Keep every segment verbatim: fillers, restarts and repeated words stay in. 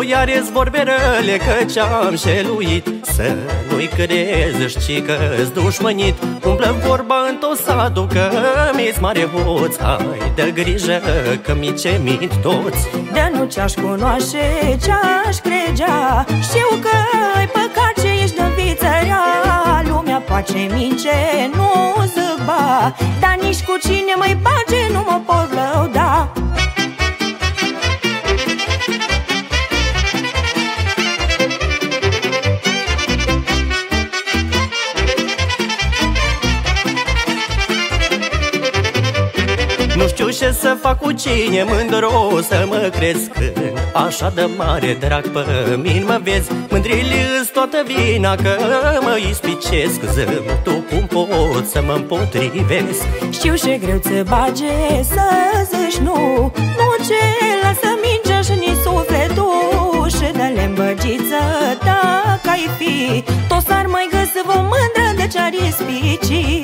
iar-s vorbe răle că ce-am șeluit. Să nu-i crezi, ci că-s dușmănit. Umblă vorba în tot satul că mi-s mare hoț. Hai, dă grijă că mi ce mint toți. De nu ce-aș cunoaște, ce-aș cregea. Știu că-i păcat ce ești de viță rea. Lumea face mince, nu zic ba, dar nici cu cine mai bage nu mă pot lăuda. Nu știu ce să fac cu cine mândru să mă crezi, când așa de mare drag pe mine mă vezi. Mândrile-s toată vina că mă ispicesc. Zâm, tu cum poți să mă împotrivesc? Știu ce greu ți bage să zici nu. Nu ce lasă mingea și ni sufletul. Și dă-le îmbăgiță dacă ai fi. Toți s-ar mai găsi vă mândră de ce-ar ispici.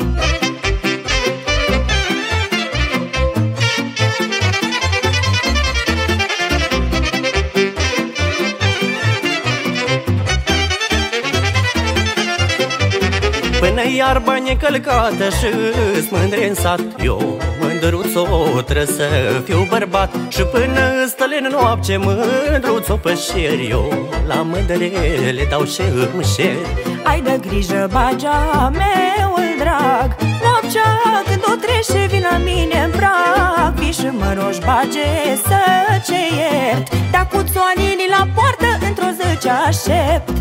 Până iarba necălcată și-s mândre în sat, eu mândruț-o trebuie să fiu bărbat. Și până stăle în noapte mândruț-o pășeri, eu la mândrele dau și îmi șer. Ai de grijă, bagea meul drag, noaptea când o trece vin la mine în prag. Vii și mă rogi, bage, să ce iert, dar cu țoanini la poartă într-o zi ce aștept.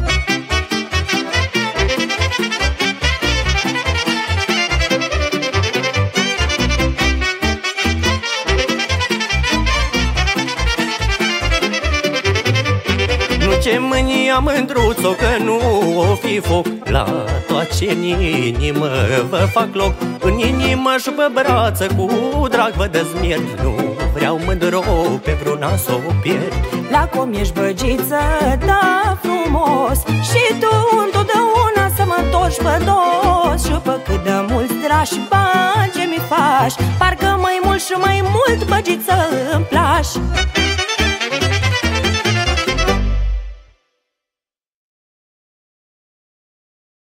Ce mânia mândruț-o că nu o fi foc. La toate în inimă vă fac loc. În inimă și pe brață cu drag vă dezmiert. Nu vreau mândro pe vreuna să o pierd. La cum ești băgiță, da frumos, și tu întotdeauna să mă întorci pe dos. Și pe cât de mulți dragi bani ce mi faci, parcă mai mult și mai mult băgiță îmi placi.